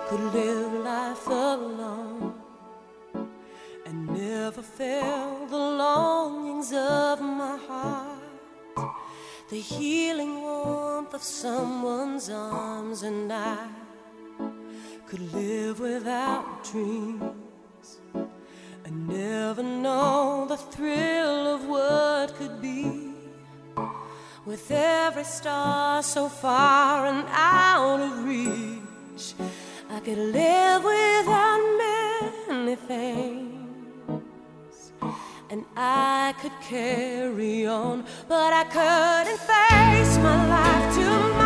could live life alone and never felt the longings of my heart, the healing warmth of someone's arms, and I could live without dreams and never know the thrill of what could be. With every star so far and out of reach, I could live without many things, and I could carry on, but I couldn't face my life too much.